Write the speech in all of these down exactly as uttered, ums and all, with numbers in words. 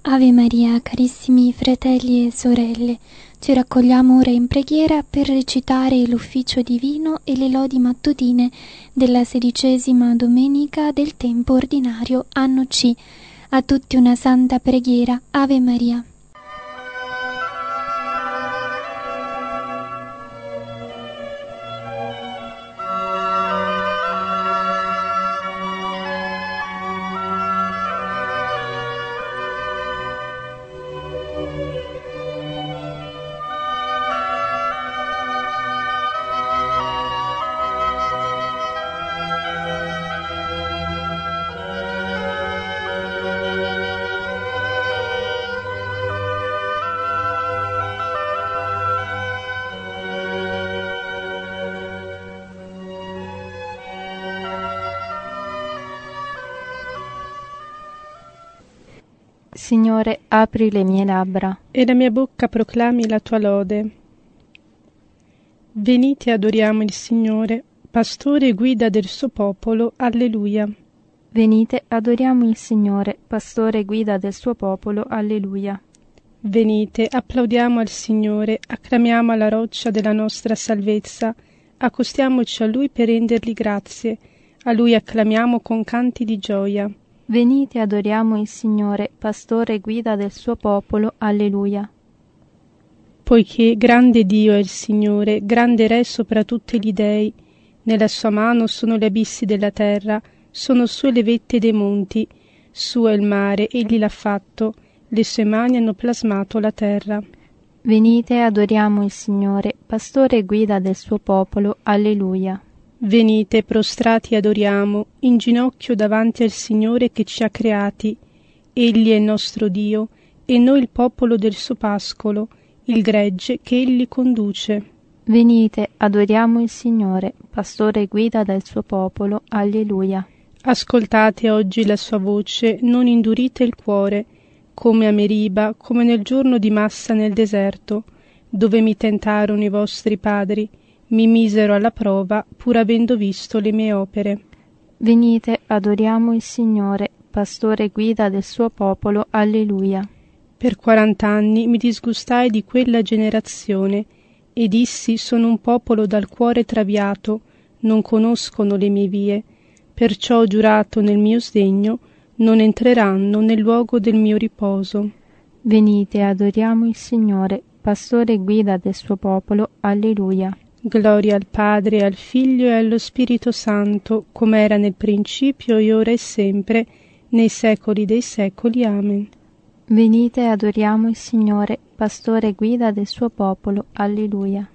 Ave Maria, carissimi fratelli e sorelle, ci raccogliamo ora in preghiera per recitare l'ufficio divino e le lodi mattutine della sedicesima domenica del tempo ordinario anno C. A tutti una santa preghiera. Ave Maria. Signore, apri le mie labbra, e la mia bocca proclami la tua lode. Venite, adoriamo il Signore, pastore e guida del suo popolo. Alleluia. Venite, adoriamo il Signore, pastore e guida del suo popolo. Alleluia. Venite, applaudiamo al Signore, acclamiamo alla roccia della nostra salvezza, accostiamoci a Lui per rendergli grazie, a Lui acclamiamo con canti di gioia. Venite, adoriamo il Signore, pastore e guida del suo popolo. Alleluia. Poiché grande Dio è il Signore, grande Re sopra tutti gli dei, nella sua mano sono gli abissi della terra, sono sue le vette dei monti, suo è il mare, egli l'ha fatto, le sue mani hanno plasmato la terra. Venite, adoriamo il Signore, pastore e guida del suo popolo. Alleluia. Venite, prostrati adoriamo, in ginocchio davanti al Signore che ci ha creati. Egli è il nostro Dio, e noi il popolo del suo pascolo, il gregge che egli conduce. Venite, adoriamo il Signore, pastore e guida del suo popolo. Alleluia. Ascoltate oggi la sua voce, non indurite il cuore, come a Meriba, come nel giorno di Massa nel deserto, dove mi tentarono i vostri padri, mi misero alla prova, pur avendo visto le mie opere. Venite, adoriamo il Signore, pastore e guida del suo popolo. Alleluia. Per quarant'anni mi disgustai di quella generazione, e dissi: sono un popolo dal cuore traviato, non conoscono le mie vie, perciò ho giurato nel mio sdegno, non entreranno nel luogo del mio riposo. Venite, adoriamo il Signore, pastore e guida del suo popolo. Alleluia. Gloria al Padre, al Figlio e allo Spirito Santo, come era nel principio, e ora e sempre, nei secoli dei secoli. Amen. Venite, adoriamo il Signore, pastore e guida del suo popolo. Alleluia.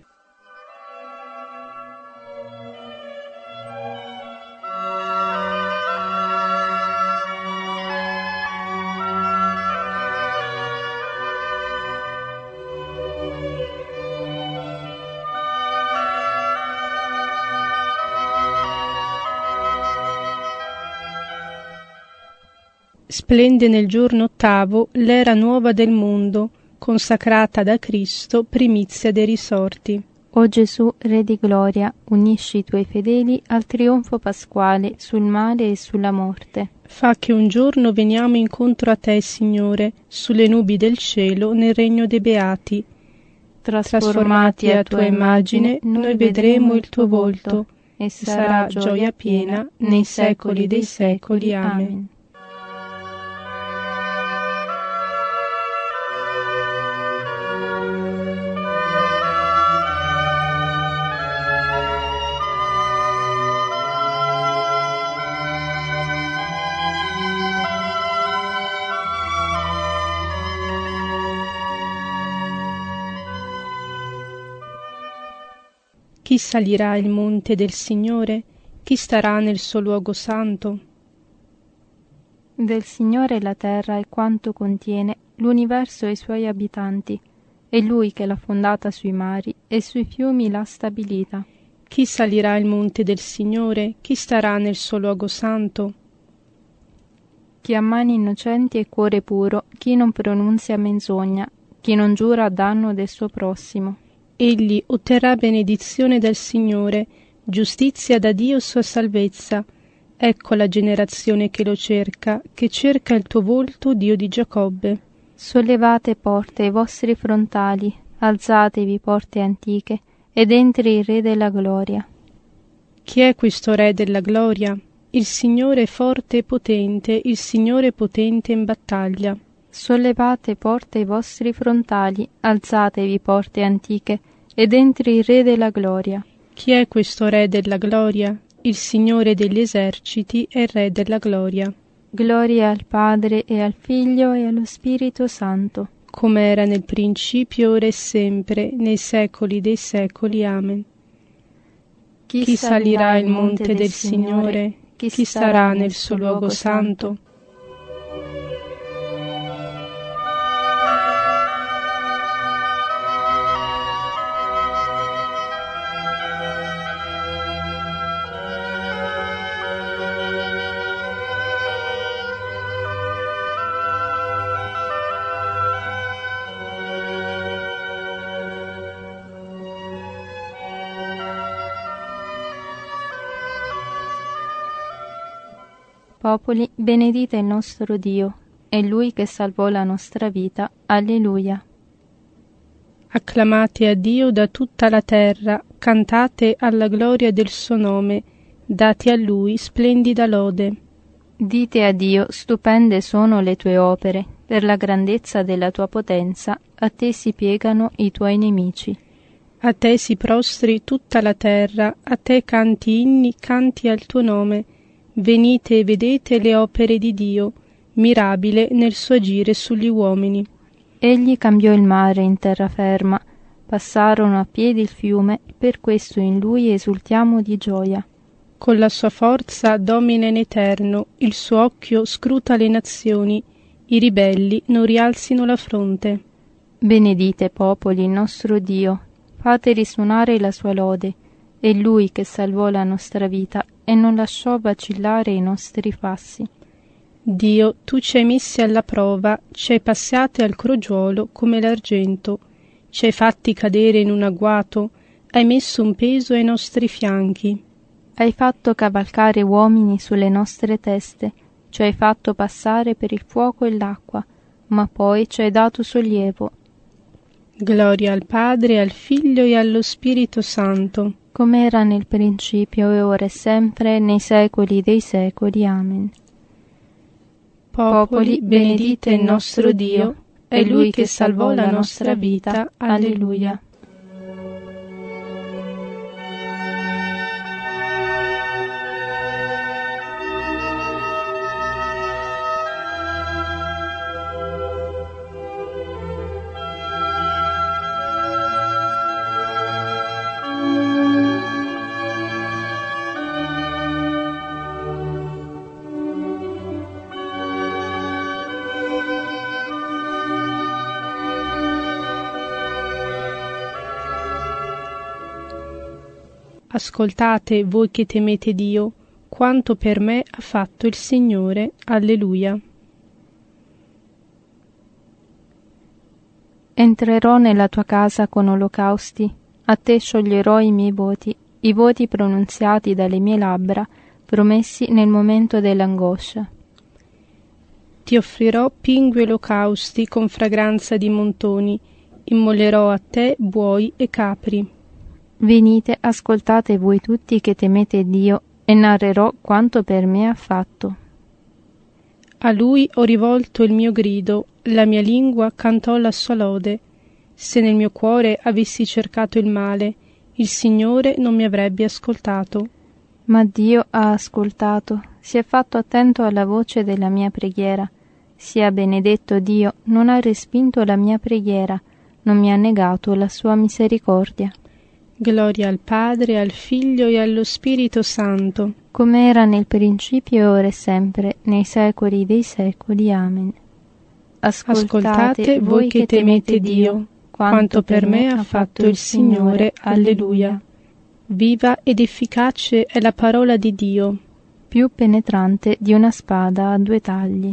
Splende nel giorno ottavo l'era nuova del mondo, consacrata da Cristo, primizia dei risorti. O Gesù, Re di gloria, unisci i tuoi fedeli al trionfo pasquale sul male e sulla morte. Fa che un giorno veniamo incontro a te, Signore, sulle nubi del cielo, nel regno dei beati. Trasformati a tua immagine, noi vedremo il tuo volto, e sarà gioia piena nei secoli dei secoli. Amen. Chi salirà il monte del Signore? Chi starà nel suo luogo santo? Del Signore la terra e quanto contiene, l'universo e i suoi abitanti. È Lui che l'ha fondata sui mari e sui fiumi l'ha stabilita. Chi salirà il monte del Signore? Chi starà nel suo luogo santo? Chi ha mani innocenti e cuore puro, chi non pronunzia menzogna, chi non giura a danno del suo prossimo. Egli otterrà benedizione dal Signore, giustizia da Dio sua salvezza. Ecco la generazione che lo cerca, che cerca il tuo volto, Dio di Giacobbe. Sollevate porte i vostri frontali, alzatevi porte antiche, ed entri il Re della gloria. Chi è questo Re della gloria? Il Signore forte e potente, il Signore potente in battaglia. Sollevate porte i vostri frontali, alzatevi porte antiche, ed entri il Re della gloria. Chi è questo Re della gloria? Il Signore degli eserciti è Re della gloria. Gloria al Padre e al Figlio e allo Spirito Santo, come era nel principio, ora e sempre, nei secoli dei secoli. Amen. Chi, Chi salirà il monte del Signore? Chi, chi starà nel suo luogo santo? Popoli, benedite il nostro Dio, è Lui che salvò la nostra vita. Alleluia. Acclamate a Dio da tutta la terra, cantate alla gloria del suo nome, date a Lui splendida lode. Dite a Dio, stupende sono le tue opere, per la grandezza della tua potenza, a te si piegano i tuoi nemici. A te si prostri tutta la terra, a te canti inni, canti al tuo nome. Venite e vedete le opere di Dio, mirabile nel suo agire sugli uomini. Egli cambiò il mare in terraferma, passarono a piedi il fiume, per questo in Lui esultiamo di gioia. Con la sua forza domina in eterno, il suo occhio scruta le nazioni, i ribelli non rialzino la fronte. Benedite popoli il nostro Dio, fate risuonare la sua lode, è Lui che salvò la nostra vita e non lasciò vacillare i nostri passi. Dio, tu ci hai messi alla prova, ci hai passati al crogiolo come l'argento, ci hai fatti cadere in un agguato, hai messo un peso ai nostri fianchi. Hai fatto cavalcare uomini sulle nostre teste, ci hai fatto passare per il fuoco e l'acqua, ma poi ci hai dato sollievo. Gloria al Padre, al Figlio e allo Spirito Santo, come era nel principio e ora e sempre, nei secoli dei secoli. Amen. Popoli, benedite il nostro Dio, è Lui che salvò la nostra vita. Alleluia. Ascoltate voi che temete Dio, quanto per me ha fatto il Signore. Alleluia. Entrerò nella tua casa con olocausti, a te scioglierò i miei voti, i voti pronunziati dalle mie labbra, promessi nel momento dell'angoscia. Ti offrirò pingui olocausti con fragranza di montoni, immolerò a te buoi e capri. Venite, ascoltate voi tutti che temete Dio, e narrerò quanto per me ha fatto. A Lui ho rivolto il mio grido, la mia lingua cantò la sua lode. Se nel mio cuore avessi cercato il male, il Signore non mi avrebbe ascoltato. Ma Dio ha ascoltato, si è fatto attento alla voce della mia preghiera. Sia benedetto Dio, non ha respinto la mia preghiera, non mi ha negato la sua misericordia. Gloria al Padre, al Figlio e allo Spirito Santo, come era nel principio e ora e sempre, nei secoli dei secoli. Amen. Ascoltate, Ascoltate voi che temete Dio, quanto per me ha fatto il Signore. Alleluia. Viva ed efficace è la parola di Dio, più penetrante di una spada a due tagli.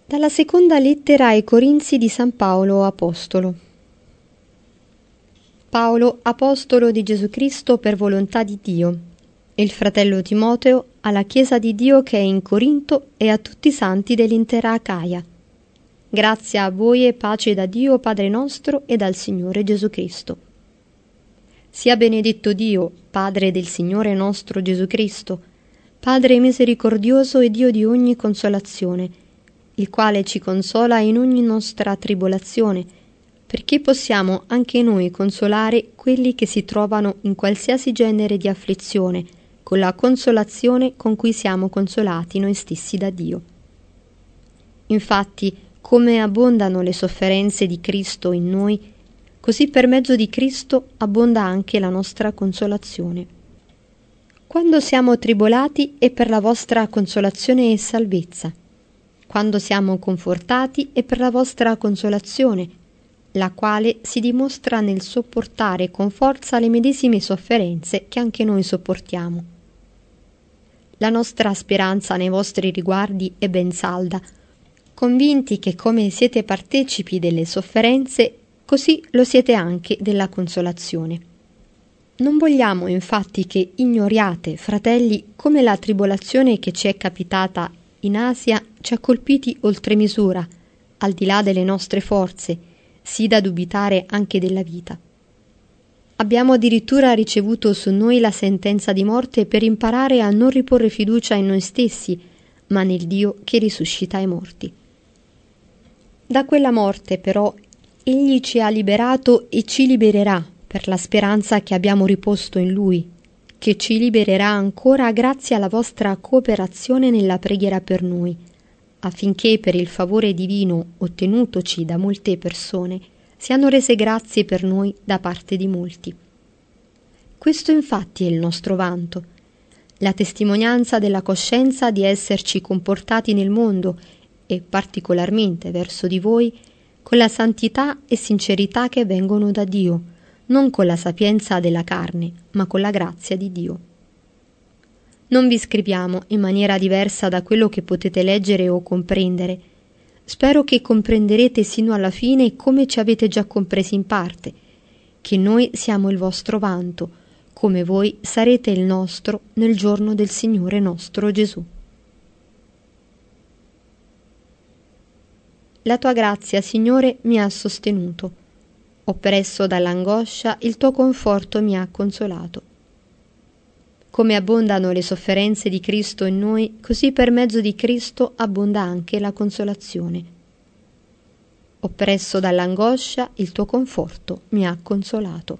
Dalla seconda lettera ai Corinzi di San Paolo Apostolo. Paolo, apostolo di Gesù Cristo per volontà di Dio, e il fratello Timoteo alla Chiesa di Dio che è in Corinto e a tutti i santi dell'intera Acaia. Grazia a voi e pace da Dio Padre nostro e dal Signore Gesù Cristo. Sia benedetto Dio, Padre del Signore nostro Gesù Cristo, Padre misericordioso e Dio di ogni consolazione, il quale ci consola in ogni nostra tribolazione, perché possiamo anche noi consolare quelli che si trovano in qualsiasi genere di afflizione, con la consolazione con cui siamo consolati noi stessi da Dio. Infatti, come abbondano le sofferenze di Cristo in noi, così per mezzo di Cristo abbonda anche la nostra consolazione. Quando siamo tribolati è per la vostra consolazione e salvezza, quando siamo confortati è per la vostra consolazione, la quale si dimostra nel sopportare con forza le medesime sofferenze che anche noi sopportiamo. La nostra speranza nei vostri riguardi è ben salda, convinti che come siete partecipi delle sofferenze, così lo siete anche della consolazione. Non vogliamo infatti che ignoriate, fratelli, come la tribolazione che ci è capitata in Asia ci ha colpiti oltre misura, al di là delle nostre forze, sì da dubitare anche della vita. Abbiamo addirittura ricevuto su noi la sentenza di morte per imparare a non riporre fiducia in noi stessi, ma nel Dio che risuscita i morti. Da quella morte, però, Egli ci ha liberato e ci libererà per la speranza che abbiamo riposto in Lui, che ci libererà ancora grazie alla vostra cooperazione nella preghiera per noi, affinché per il favore divino ottenutoci da molte persone siano rese grazie per noi da parte di molti. Questo infatti è il nostro vanto, la testimonianza della coscienza di esserci comportati nel mondo e particolarmente verso di voi con la santità e sincerità che vengono da Dio, non con la sapienza della carne, ma con la grazia di Dio. Non vi scriviamo in maniera diversa da quello che potete leggere o comprendere. Spero che comprenderete sino alla fine come ci avete già compresi in parte, che noi siamo il vostro vanto, come voi sarete il nostro nel giorno del Signore nostro Gesù. La tua grazia, Signore, mi ha sostenuto. Oppresso dall'angoscia, il tuo conforto mi ha consolato. Come abbondano le sofferenze di Cristo in noi, così per mezzo di Cristo abbonda anche la consolazione. Oppresso dall'angoscia, il tuo conforto mi ha consolato.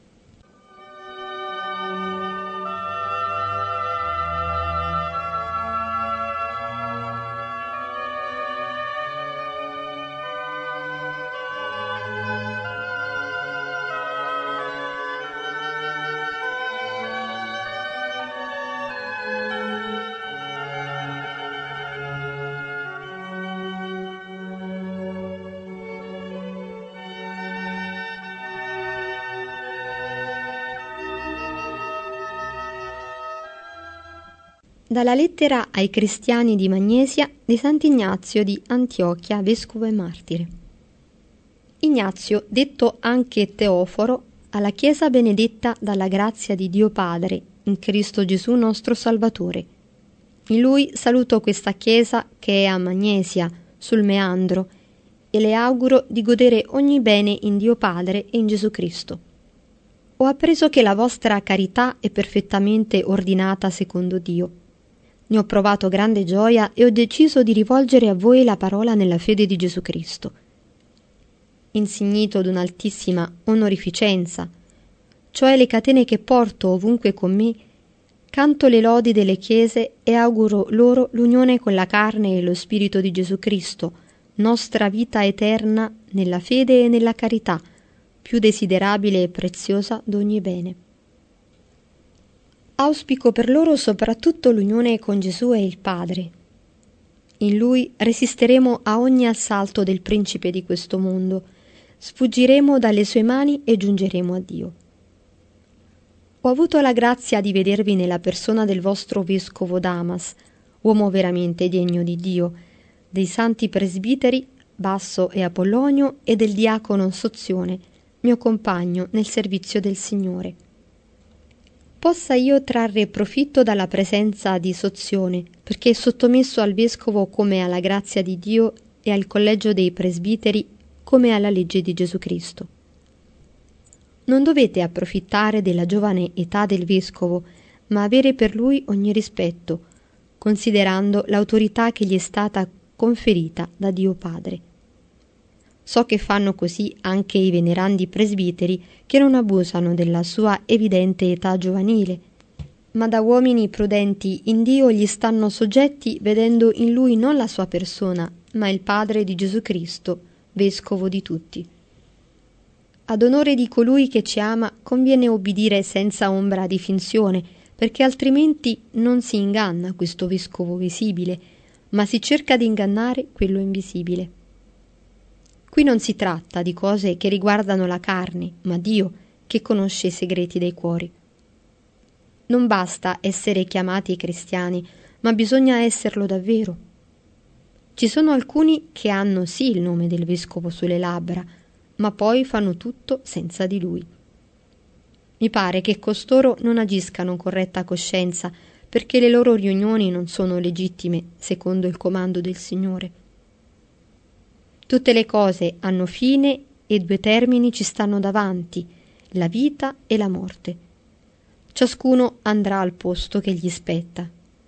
Dalla lettera ai cristiani di Magnesia di Sant'Ignazio di Antiochia, vescovo e martire. Ignazio, detto anche Teoforo, alla Chiesa benedetta dalla grazia di Dio Padre, in Cristo Gesù nostro Salvatore. In Lui saluto questa Chiesa che è a Magnesia, sul Meandro, e le auguro di godere ogni bene in Dio Padre e in Gesù Cristo. Ho appreso che la vostra carità è perfettamente ordinata secondo Dio. Ne ho provato grande gioia e ho deciso di rivolgere a voi la parola nella fede di Gesù Cristo. Insignito d'un'altissima onorificenza, cioè le catene che porto ovunque con me, canto le lodi delle chiese e auguro loro l'unione con la carne e lo spirito di Gesù Cristo, nostra vita eterna nella fede e nella carità, più desiderabile e preziosa d'ogni bene. Auspico per loro soprattutto l'unione con Gesù e il Padre. In Lui resisteremo a ogni assalto del principe di questo mondo, sfuggiremo dalle sue mani e giungeremo a Dio. Ho avuto la grazia di vedervi nella persona del vostro vescovo Damas, uomo veramente degno di Dio, dei santi presbiteri Basso e Apollonio e del diacono Sozione, mio compagno nel servizio del Signore. Possa io trarre profitto dalla presenza di Sozione, perché è sottomesso al vescovo come alla grazia di Dio e al collegio dei presbiteri come alla legge di Gesù Cristo. Non dovete approfittare della giovane età del vescovo, ma avere per lui ogni rispetto, considerando l'autorità che gli è stata conferita da Dio Padre. So che fanno così anche i venerandi presbiteri, che non abusano della sua evidente età giovanile, ma da uomini prudenti in Dio gli stanno soggetti, vedendo in lui non la sua persona, ma il Padre di Gesù Cristo, vescovo di tutti. Ad onore di colui che ci ama conviene obbedire senza ombra di finzione, perché altrimenti non si inganna questo vescovo visibile, ma si cerca di ingannare quello invisibile. Qui non si tratta di cose che riguardano la carne, ma Dio, che conosce i segreti dei cuori. Non basta essere chiamati cristiani, ma bisogna esserlo davvero. Ci sono alcuni che hanno sì il nome del vescovo sulle labbra, ma poi fanno tutto senza di lui. Mi pare che costoro non agiscano con retta coscienza, perché le loro riunioni non sono legittime secondo il comando del Signore. Tutte le cose hanno fine e due termini ci stanno davanti, la vita e la morte. Ciascuno andrà al posto che gli spetta.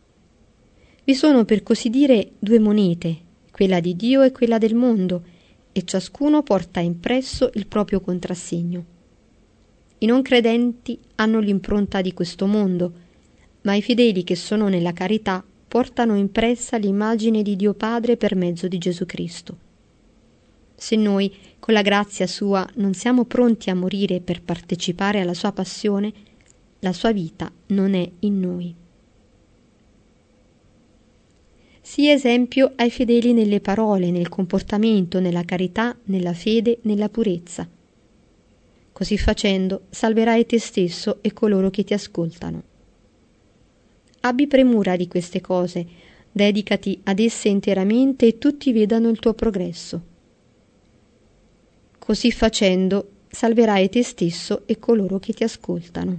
Vi sono, per così dire, due monete, quella di Dio e quella del mondo, e ciascuno porta impresso il proprio contrassegno. I non credenti hanno l'impronta di questo mondo, ma i fedeli che sono nella carità portano impressa l'immagine di Dio Padre per mezzo di Gesù Cristo. Se noi, con la grazia sua, non siamo pronti a morire per partecipare alla sua passione, la sua vita non è in noi. Sii esempio ai fedeli nelle parole, nel comportamento, nella carità, nella fede, nella purezza. Così facendo, salverai te stesso e coloro che ti ascoltano. Abbi premura di queste cose, dedicati ad esse interamente e tutti vedano il tuo progresso. Così facendo, salverai te stesso e coloro che ti ascoltano.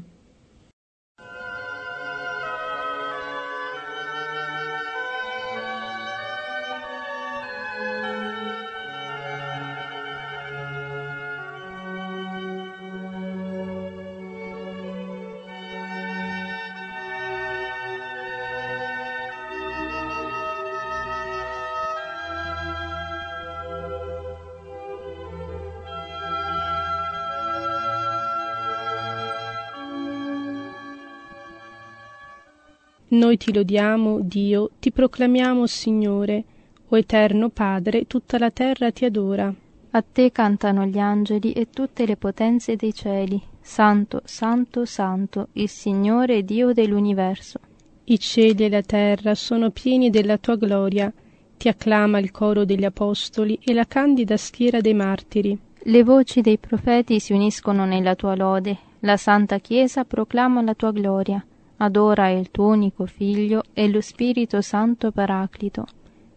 Noi ti lodiamo, Dio, ti proclamiamo, Signore, o eterno Padre, tutta la terra ti adora. A te cantano gli angeli e tutte le potenze dei cieli. Santo, santo, santo, il Signore Dio dell'universo. I cieli e la terra sono pieni della tua gloria. Ti acclama il coro degli apostoli e la candida schiera dei martiri. Le voci dei profeti si uniscono nella tua lode. La Santa Chiesa proclama la tua gloria. Adora il tuo unico Figlio e lo Spirito Santo Paraclito.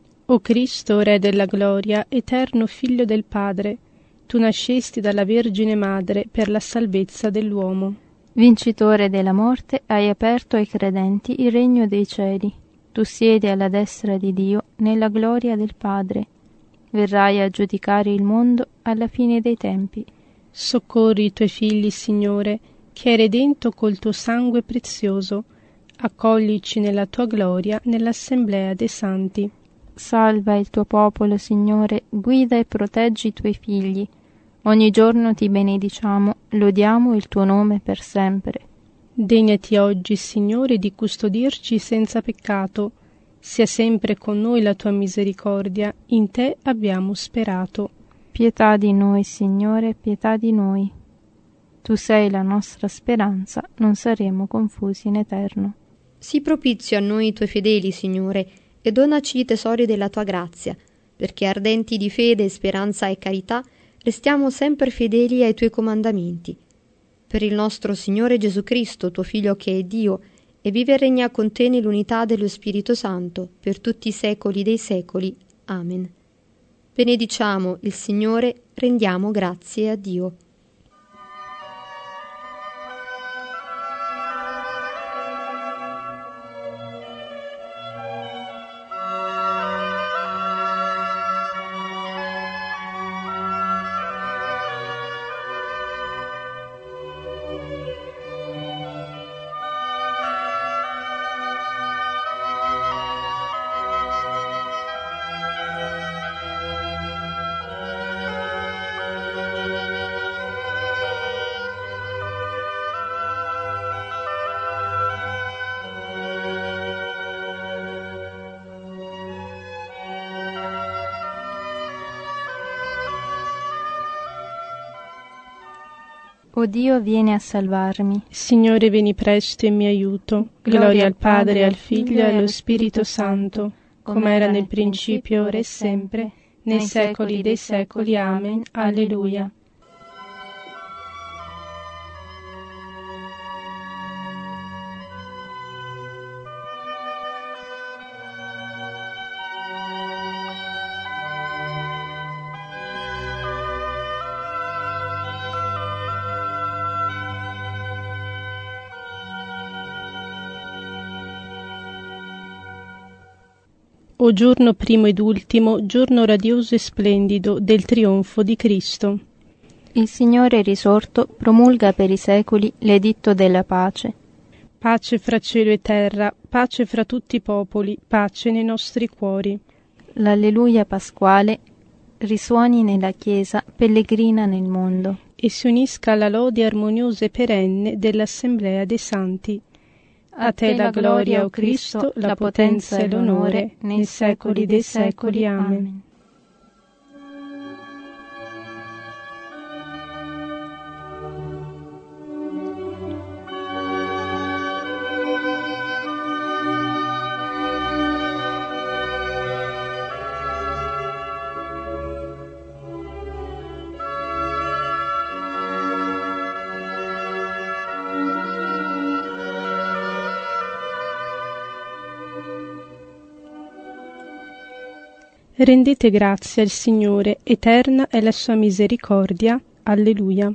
O Cristo, Re della gloria, eterno Figlio del Padre, tu nascesti dalla Vergine Madre per la salvezza dell'uomo. Vincitore della morte, hai aperto ai credenti il regno dei cieli. Tu siedi alla destra di Dio nella gloria del Padre. Verrai a giudicare il mondo alla fine dei tempi. Soccorri i tuoi figli, Signore, che hai redento col tuo sangue prezioso. Accoglici nella tua gloria nell'assemblea dei santi. Salva il tuo popolo, Signore, guida e proteggi i tuoi figli. Ogni giorno ti benediciamo, lodiamo il tuo nome per sempre. Degnati oggi, Signore, di custodirci senza peccato. Sia sempre con noi la tua misericordia, in te abbiamo sperato. Pietà di noi, Signore, pietà di noi. Tu sei la nostra speranza, non saremo confusi in eterno. Sii propizio a noi tuoi fedeli, Signore, e donaci i tesori della tua grazia, perché ardenti di fede, speranza e carità, restiamo sempre fedeli ai tuoi comandamenti. Per il nostro Signore Gesù Cristo, tuo Figlio che è Dio, e vive e regna con te nell'unità dello Spirito Santo, per tutti i secoli dei secoli. Amen. Benediciamo il Signore, rendiamo grazie a Dio. O Dio, vieni a salvarmi. Signore, vieni presto in mio aiuto. Gloria al Padre, al Figlio e allo Spirito Santo, come era nel principio, ora e sempre, nei secoli dei secoli. Amen. Alleluia. O giorno primo ed ultimo, giorno radioso e splendido del trionfo di Cristo. Il Signore risorto promulga per i secoli l'editto della pace. Pace fra cielo e terra, pace fra tutti i popoli, pace nei nostri cuori. L'Alleluia pasquale risuoni nella Chiesa, pellegrina nel mondo. E si unisca alla lode armoniosa e perenne dell'Assemblea dei Santi. A te la gloria, o Cristo, la potenza e l'onore, nei secoli dei secoli. Amen. Rendete grazie al Signore, eterna è la sua misericordia. Alleluia.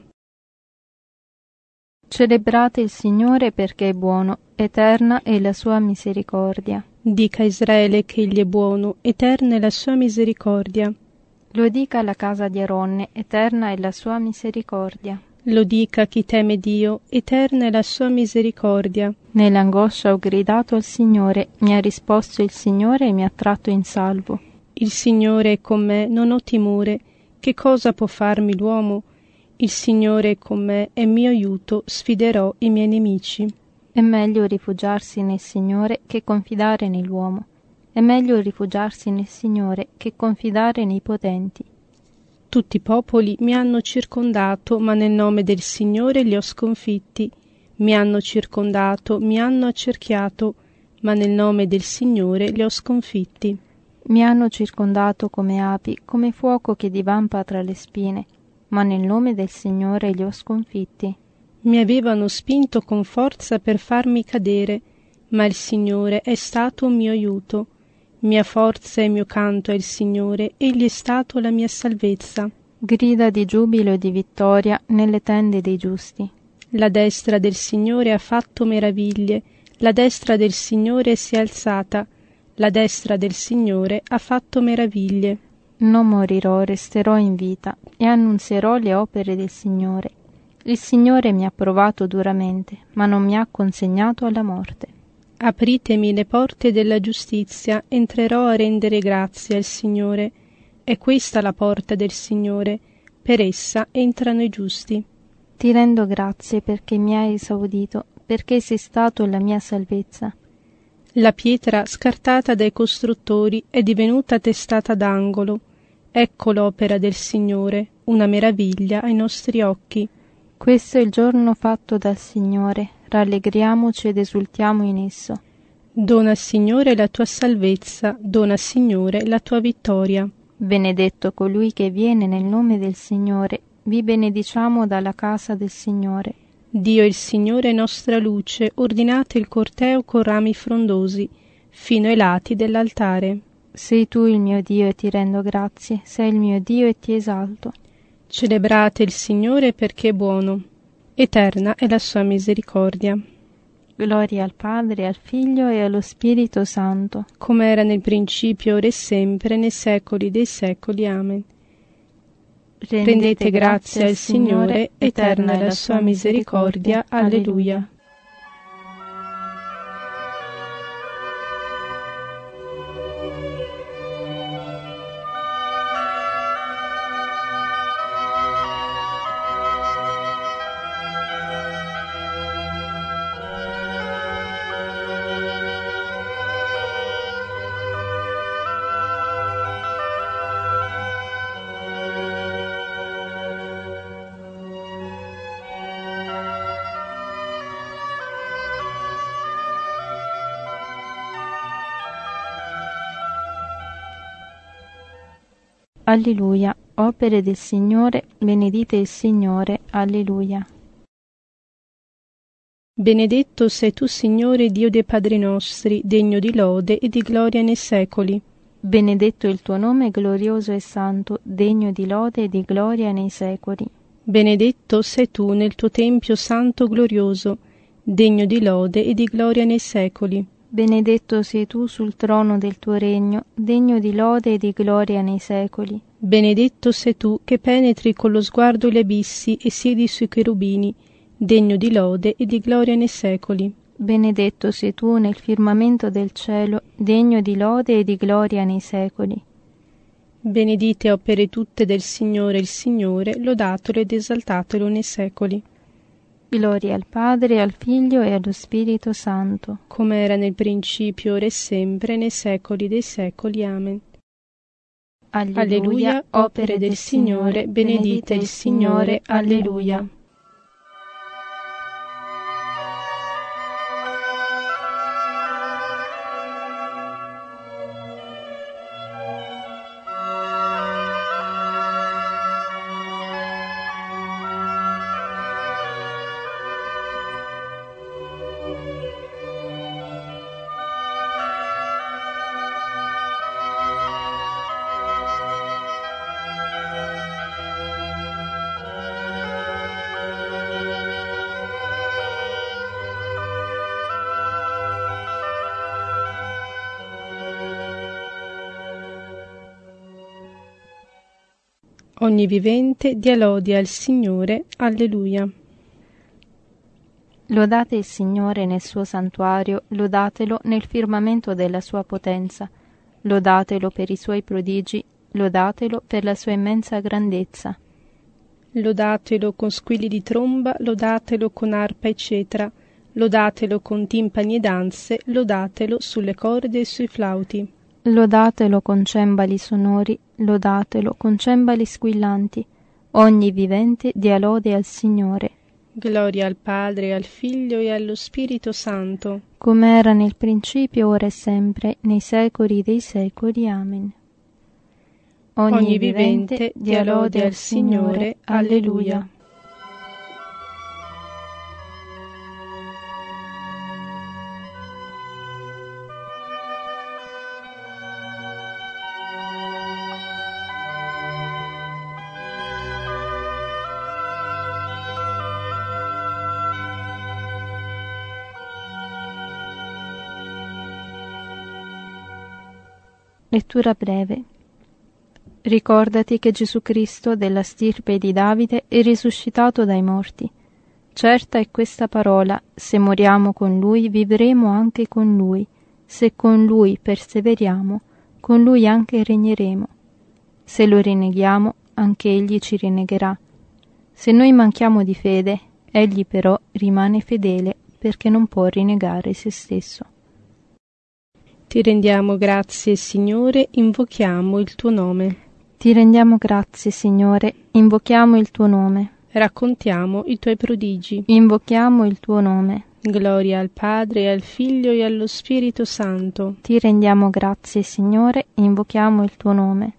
Celebrate il Signore perché è buono, eterna è la sua misericordia. Dica a Israele che egli è buono, eterna è la sua misericordia. Lo dica la casa di Aronne, eterna è la sua misericordia. Lo dica chi teme Dio, eterna è la sua misericordia. Nell'angoscia ho gridato al Signore, mi ha risposto il Signore e mi ha tratto in salvo. Il Signore è con me, non ho timore. Che cosa può farmi l'uomo? Il Signore è con me, è mio aiuto, sfiderò i miei nemici. È meglio rifugiarsi nel Signore che confidare nell'uomo. È meglio rifugiarsi nel Signore che confidare nei potenti. Tutti i popoli mi hanno circondato, ma nel nome del Signore li ho sconfitti. Mi hanno circondato, mi hanno accerchiato, ma nel nome del Signore li ho sconfitti. Mi hanno circondato come api, come fuoco che divampa tra le spine, ma nel nome del Signore li ho sconfitti. Mi avevano spinto con forza per farmi cadere, ma il Signore è stato un mio aiuto. Mia forza e mio canto è il Signore, egli è stato la mia salvezza. Grida di giubilo e di vittoria nelle tende dei giusti. La destra del Signore ha fatto meraviglie, la destra del Signore si è alzata, la destra del Signore ha fatto meraviglie. Non morirò, resterò in vita e annunzierò le opere del Signore. Il Signore mi ha provato duramente, ma non mi ha consegnato alla morte. Apritemi le porte della giustizia, entrerò a rendere grazie al Signore. È questa la porta del Signore, per essa entrano i giusti. Ti rendo grazie perché mi hai esaudito, perché sei stato la mia salvezza. La pietra scartata dai costruttori è divenuta testata d'angolo. Ecco l'opera del Signore, una meraviglia ai nostri occhi. Questo è il giorno fatto dal Signore, rallegriamoci ed esultiamo in esso. Dona, Signore, la tua salvezza, dona, Signore, la tua vittoria. Benedetto colui che viene nel nome del Signore, vi benediciamo dalla casa del Signore. Dio il Signore è nostra luce, ordinate il corteo con rami frondosi, fino ai lati dell'altare. Sei tu il mio Dio e ti rendo grazie, sei il mio Dio e ti esalto. Celebrate il Signore perché è buono, eterna è la sua misericordia. Gloria al Padre, al Figlio e allo Spirito Santo, come era nel principio, ora e sempre, nei secoli dei secoli. Amen. rendete, Rendete grazie al Signore, eterna è la sua misericordia. Alleluia. Alleluia. Opere del Signore, benedite il Signore. Alleluia. Benedetto sei tu, Signore, Dio dei Padri nostri, degno di lode e di gloria nei secoli. Benedetto il tuo nome, glorioso e santo, degno di lode e di gloria nei secoli. Benedetto sei tu nel tuo Tempio santo glorioso, degno di lode e di gloria nei secoli. Benedetto sei tu sul trono del tuo regno, degno di lode e di gloria nei secoli. Benedetto sei tu che penetri con lo sguardo gli abissi e siedi sui cherubini, degno di lode e di gloria nei secoli. Benedetto sei tu nel firmamento del cielo, degno di lode e di gloria nei secoli. Benedite opere tutte del Signore il Signore, lodatelo ed esaltatelo nei secoli. Gloria al Padre, al Figlio e allo Spirito Santo, come era nel principio, ora e sempre, nei secoli dei secoli. Amen. Alleluia. Alleluia. Opere del Signore, benedite il Signore. Alleluia. Ogni vivente dia lode al Signore. Alleluia. Lodate il Signore nel suo santuario, lodatelo nel firmamento della sua potenza, lodatelo per i suoi prodigi, lodatelo per la sua immensa grandezza. Lodatelo con squilli di tromba, lodatelo con arpa e cetra, lodatelo con timpani e danze, lodatelo sulle corde e sui flauti. Lodatelo con cembali sonori, lodatelo con cembali squillanti. Ogni vivente dia lode al Signore. Gloria al Padre, al Figlio e allo Spirito Santo, come era nel principio, ora e sempre, nei secoli dei secoli. Amen. Ogni, Ogni vivente vivente dia lode al Signore. Alleluia. Lettura breve. Ricordati che Gesù Cristo, della stirpe di Davide, è risuscitato dai morti. Certa è questa parola: se moriamo con Lui, vivremo anche con Lui. Se con Lui perseveriamo, con Lui anche regneremo. Se lo rinneghiamo, anche Egli ci rinnegherà. Se noi manchiamo di fede, Egli però rimane fedele, perché non può rinnegare se stesso. Ti rendiamo grazie, Signore, invochiamo il tuo nome. Ti rendiamo grazie, Signore, invochiamo il tuo nome. Raccontiamo i tuoi prodigi. Invochiamo il tuo nome. Gloria al Padre, al Figlio e allo Spirito Santo. Ti rendiamo grazie, Signore, invochiamo il tuo nome.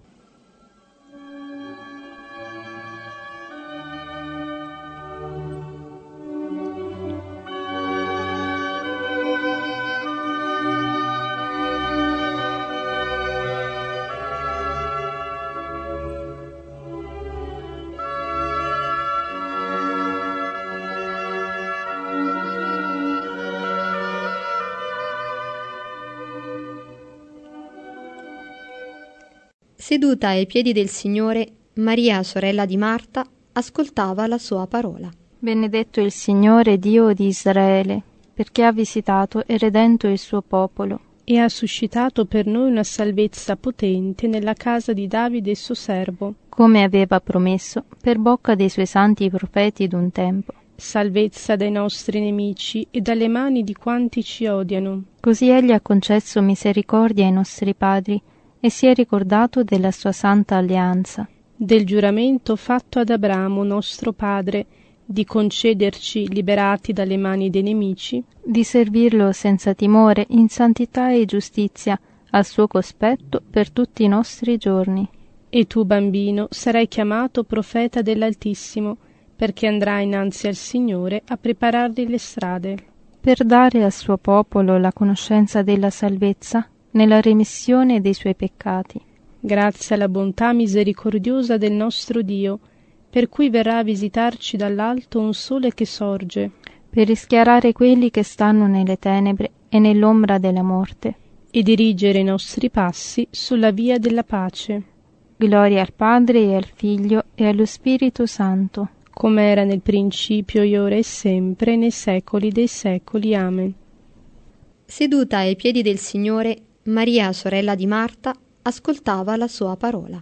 Seduta ai piedi del Signore, Maria, sorella di Marta, ascoltava la sua parola. Benedetto il Signore Dio di Israele, perché ha visitato e redento il suo popolo e ha suscitato per noi una salvezza potente nella casa di Davide suo servo, come aveva promesso per bocca dei suoi santi profeti d'un tempo. Salvezza dai nostri nemici e dalle mani di quanti ci odiano. Così egli ha concesso misericordia ai nostri padri e si è ricordato della sua santa alleanza, del giuramento fatto ad Abramo nostro padre, di concederci, liberati dalle mani dei nemici, di servirlo senza timore, in santità e giustizia, al suo cospetto per tutti i nostri giorni. E tu, bambino, sarai chiamato profeta dell'Altissimo, perché andrai innanzi al Signore a preparargli le strade, per dare al suo popolo la conoscenza della salvezza nella remissione dei suoi peccati. Grazie alla bontà misericordiosa del nostro Dio, per cui verrà a visitarci dall'alto un sole che sorge, per rischiarare quelli che stanno nelle tenebre e nell'ombra della morte, e dirigere i nostri passi sulla via della pace. Gloria al Padre e al Figlio e allo Spirito Santo, come era nel principio, e ora e sempre, nei secoli dei secoli. Amen. Seduta ai piedi del Signore, Maria, sorella di Marta, ascoltava la sua parola.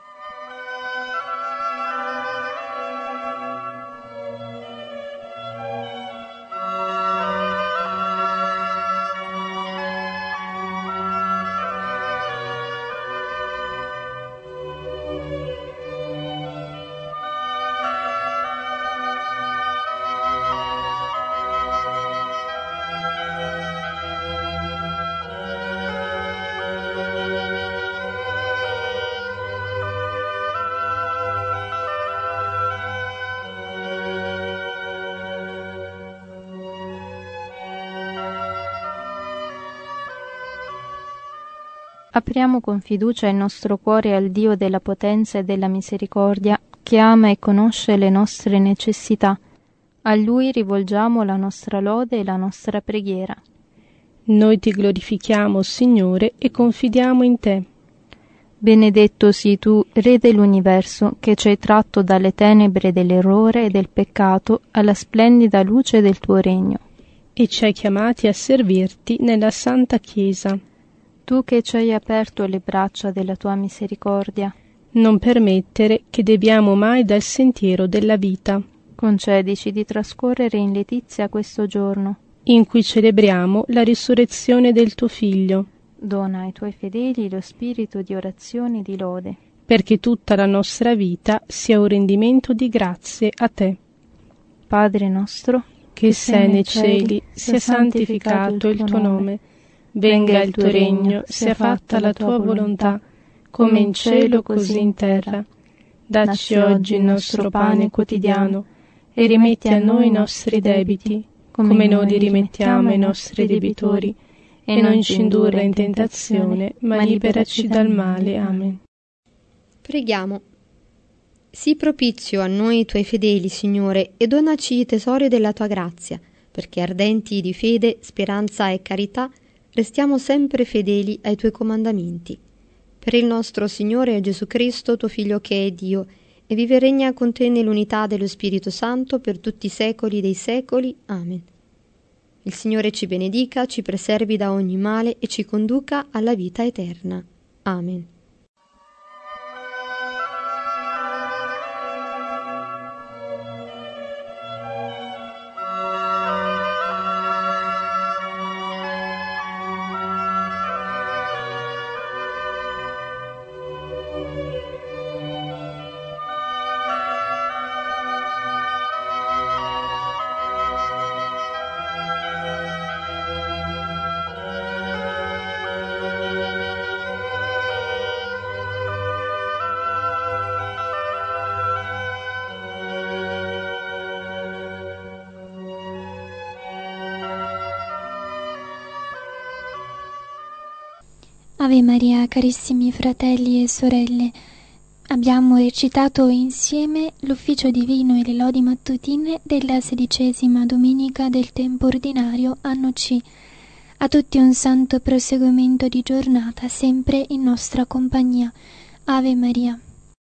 Apriamo con fiducia il nostro cuore al Dio della potenza e della misericordia, che ama e conosce le nostre necessità. A Lui rivolgiamo la nostra lode e la nostra preghiera. Noi ti glorifichiamo, Signore, e confidiamo in te. Benedetto sii tu, Re dell'universo, che ci hai tratto dalle tenebre dell'errore e del peccato alla splendida luce del tuo regno. E ci hai chiamati a servirti nella Santa Chiesa. Tu che ci hai aperto le braccia della tua misericordia, non permettere che deviamo mai dal sentiero della vita. Concedici di trascorrere in letizia questo giorno, in cui celebriamo la risurrezione del tuo Figlio. Dona ai tuoi fedeli lo spirito di orazione e di lode, perché tutta la nostra vita sia un rendimento di grazie a te. Padre nostro, che sei nei cieli, sia santificato il tuo nome. Venga il tuo regno, sia fatta la tua volontà, come in cielo così in terra. Dacci oggi il nostro pane quotidiano e rimetti a noi i nostri debiti, come noi li rimettiamo ai nostri debitori, e non ci indurre in tentazione, ma liberaci dal male. Amen. Preghiamo. Sii propizio a noi tuoi fedeli, Signore, e donaci i tesori della tua grazia, perché ardenti di fede, speranza e carità, restiamo sempre fedeli ai tuoi comandamenti. Per il nostro Signore Gesù Cristo, tuo Figlio che è Dio, e vive e regna con te nell'unità dello Spirito Santo per tutti i secoli dei secoli. Amen. Il Signore ci benedica, ci preservi da ogni male e ci conduca alla vita eterna. Amen. Ave Maria, carissimi fratelli e sorelle, abbiamo recitato insieme l'ufficio divino e le lodi mattutine della sedicesima domenica del tempo ordinario anno C. A tutti un santo proseguimento di giornata, sempre in nostra compagnia. Ave Maria.